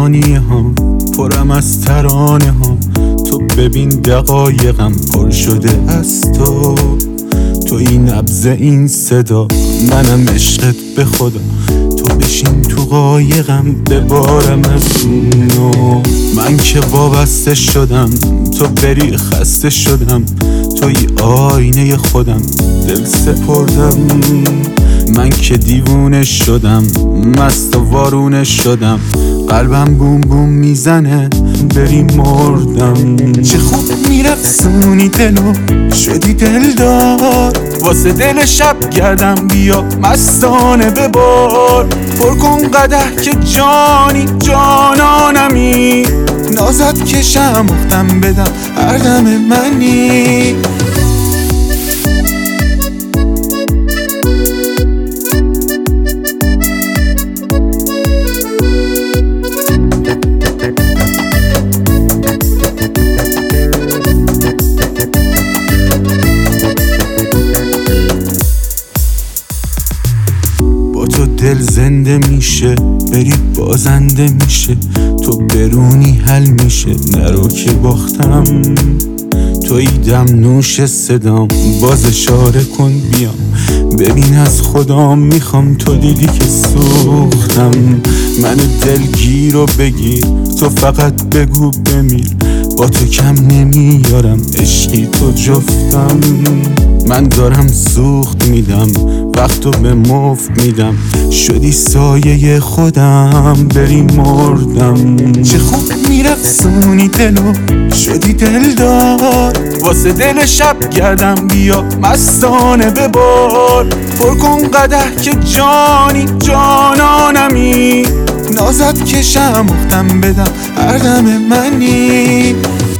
ثانیه ها پرم از ترانه ها. تو ببین دقایقم پر شده از تو، تو این نبض این صدا، منم عشقت به خدا. تو بشین تو قایقم ببارم از اونو، من که وابسته شدم تو بری خسته شدم. توی آینه خودم دل سپردم، من که دیوونه شدم مست و وارونه شدم. قلبم بوم بوم میزنه بری مردم. چه خوب میرقصونی دلو شدی دلدار، واسه دل شب گردم بیا مستانه ببار. پر کن قدح که جانی جانانمی، نازت کشم اختم بدم هر دم منی. تو دل زنده میشه بری بازنده میشه، تو برونی حل میشه نرو که باختم. توی دم نوش صدام باز اشاره کن بیام، ببین از خودم میخوام. تو دیدی که سوختم من دلگیر رو بگیر، تو فقط بگو بمیر. با تو کم نمیارم عشقی تو جفتم، من دارم سوخت میدم وقتو به مفت میدم. شدی سایه خودم بری مردم. چه خوب میرقصونی دلو شدی دلدار، واسه دل شب گردم بیا مستانه ببار. پر کن قدح که جانی جانانمی، نازت کشم اختم بدم هر دم منی.